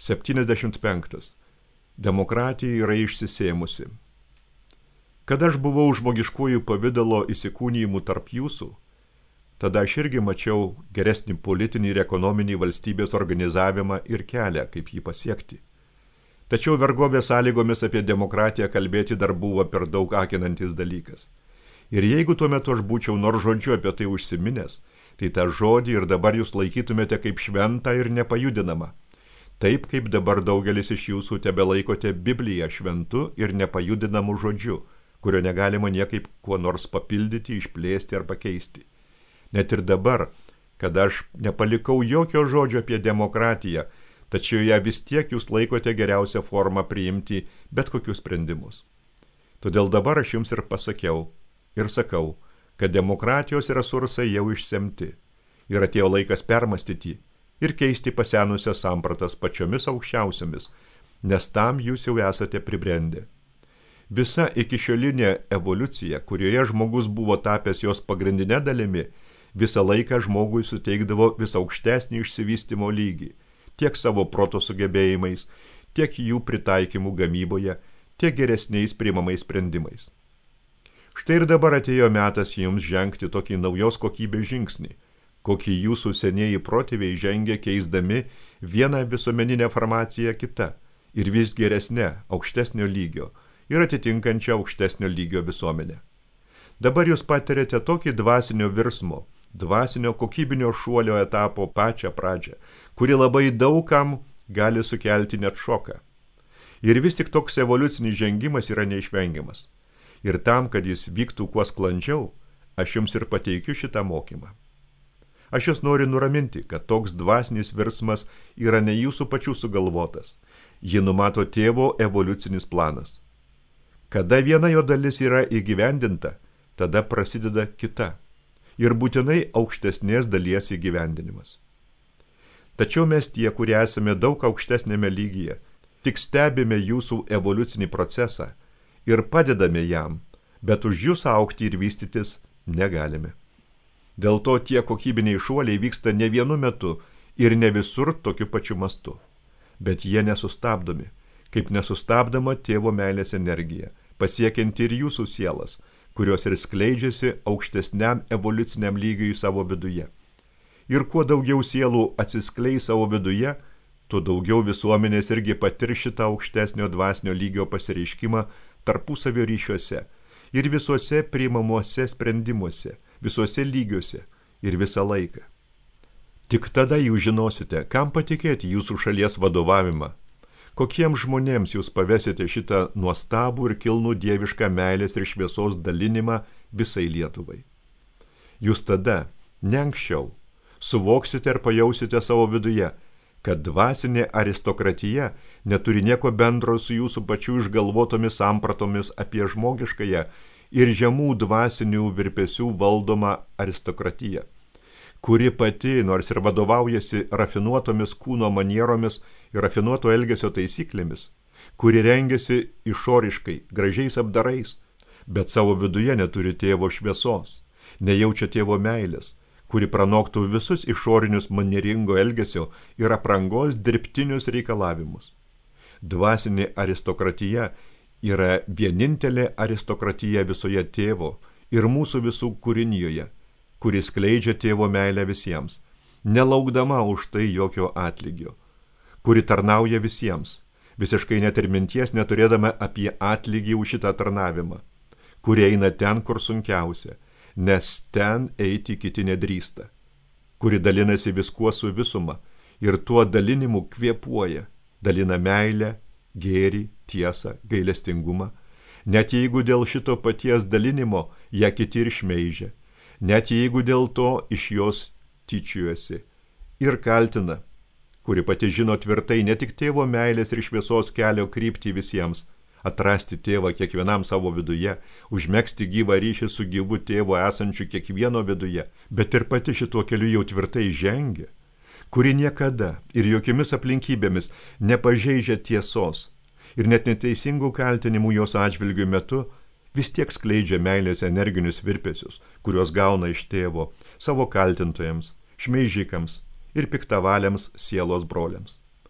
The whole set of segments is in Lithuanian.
75. Demokratija yra išsisėmusi. Kad aš buvau žmogiškųjų pavidalo įsikūnijimų tarp jūsų, tada aš irgi mačiau geresnį politinį ir ekonominį valstybės organizavimą ir kelią, kaip jį pasiekti. Tačiau vergovės sąlygomis apie demokratiją kalbėti dar buvo per daug akinantis dalykas. Ir jeigu tuo metu aš būčiau nors žodžiu apie tai užsiminęs, tai tą žodį ir dabar jūs laikytumėte kaip šventą ir nepajudinamą. Taip kaip dabar daugelis iš jūsų tebelaikote Bibliją šventu ir nepajudinamu žodžiu, kurio negalima niekaip kuo nors papildyti, išplėsti ar pakeisti. Net ir dabar, kad aš nepalikau jokio žodžio apie demokratiją, tačiau ją vis tiek jūs laikote geriausią formą priimti bet kokius sprendimus. Todėl dabar aš jums ir pasakiau ir sakau, kad demokratijos resursai jau išsemti ir atėjo laikas permastyti ir keisti pasenusias sampratas pačiomis aukščiausiamis, nes tam jūs jau esate pribrendę. Visa ikišiolinė evoliucija, kurioje žmogus buvo tapęs jos pagrindinė dalimi, visą laiką žmogui suteikdavo vis aukštesnį išsivystymo lygį, tiek savo proto sugebėjimais, tiek jų pritaikymų gamyboje, tiek geresniais priimamais sprendimais. Štai ir dabar atėjo metas jums žengti tokį naujos kokybės žingsnį, kokį jūsų senieji protėviai žengė keisdami vieną visuomeninę formaciją kitą ir vis geresnę, aukštesnio lygio ir atitinkančią aukštesnio lygio visuomenę. Dabar jūs patiriate tokį dvasinio virsmo, dvasinio kokybinio šuolio etapo pačią pradžią, kuri labai daugam gali sukelti net šoką. Ir vis tik toks evoliucinis žengimas yra neišvengiamas. Ir tam, kad jis vyktų kuo sklandžiau, aš jums ir pateikiu šitą mokymą. Aš jūs noriu nuraminti, kad toks dvasinis virsmas yra ne jūsų pačių sugalvotas. Jį numato tėvo evoliucinis planas. Kada viena jo dalis yra įgyvendinta, tada prasideda kita. Ir būtinai aukštesnės dalies įgyvendinimas. Tačiau mes tie, kurie esame daug aukštesnėme lygyje, tik stebime jūsų evoliucinį procesą ir padedame jam, bet už jūs augti ir vystytis negalime. Dėl to tie kokybiniai šuoliai vyksta ne vienu metu ir ne visur tokiu pačiu mastu. Bet jie nesustabdomi, kaip nesustabdoma tėvo meilės energija, pasiekianti ir jūsų sielas, kurios ir skleidžiasi aukštesniam evoliuciniam lygiui savo viduje. Ir kuo daugiau sielų atsiskleis savo viduje, tuo daugiau visuomenės irgi patir šitą aukštesnio dvasinio lygio pasireiškimą tarpusavio ryšiuose ir visuose priimamuose sprendimuose, visuose lygiuose ir visą laiką. Tik tada jūs žinosite, kam patikėti jūsų šalies vadovavimą, kokiems žmonėms jūs pavesite šitą nuostabų ir kilnų dievišką meilės ir šviesos dalinimą visai Lietuvai. Jūs tada, ne anksčiau, suvoksite ir pajausite savo viduje, kad dvasinė aristokratija neturi nieko bendro su jūsų pačių išgalvotomis sampratomis apie žmogiškąją ir žemų dvasinių virpesių valdomą aristokratiją, kuri pati, nors ir vadovaujasi rafinuotomis kūno manieromis ir rafinuoto elgesio taisyklėmis, kuri rengiasi išoriškai, gražiais apdarais, bet savo viduje neturi tėvo šviesos, nejaučia tėvo meilės, kuri pranoktų visus išorinius manieringo elgesio ir aprangos dirbtinius reikalavimus. Dvasinė aristokratija yra vienintelė aristokratija visoje tėvo ir mūsų visų kūrinijoje, kuri skleidžia tėvo meilę visiems, nelaukdama už tai jokio atlygio, kuri tarnauja visiems, visiškai net ir minties neturėdama apie atlygį už šitą tarnavimą, kuri eina ten, kur sunkiausia, nes ten eiti kiti nedrįsta, kuri dalinasi viskuo su visuma ir tuo dalinimu kvėpuoja, dalina meilę, gėrį, tiesą, gailestingumą, net jeigu dėl šito paties dalinimo ją kiti ir šmeižia, net jeigu dėl to iš jos tyčiuosi ir kaltina, kuri pati žino tvirtai ne tik tėvo meilės ir šviesos kelio kryptį visiems, atrasti tėvą kiekvienam savo viduje, užmegzti gyvą ryšį su gyvu tėvu esančiu kiekvieno viduje, bet ir pati šituo keliu jau tvirtai žengia, kuri niekada ir jokiomis aplinkybėmis nepažeidžia tiesos ir net neteisingų kaltinimų jos atžvilgių metu vis tiek skleidžia meilės energinius virpesius, kuriuos gauna iš tėvo savo kaltintojams, šmeižikams ir piktavaliams sielos broliams.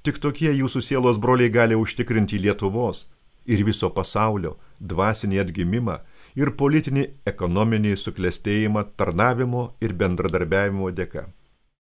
Tik tokie jūsų sielos broliai gali užtikrinti Lietuvos ir viso pasaulio dvasinį atgimimą ir politinį ekonominį suklestėjimą tarnavimo ir bendradarbiavimo dėka.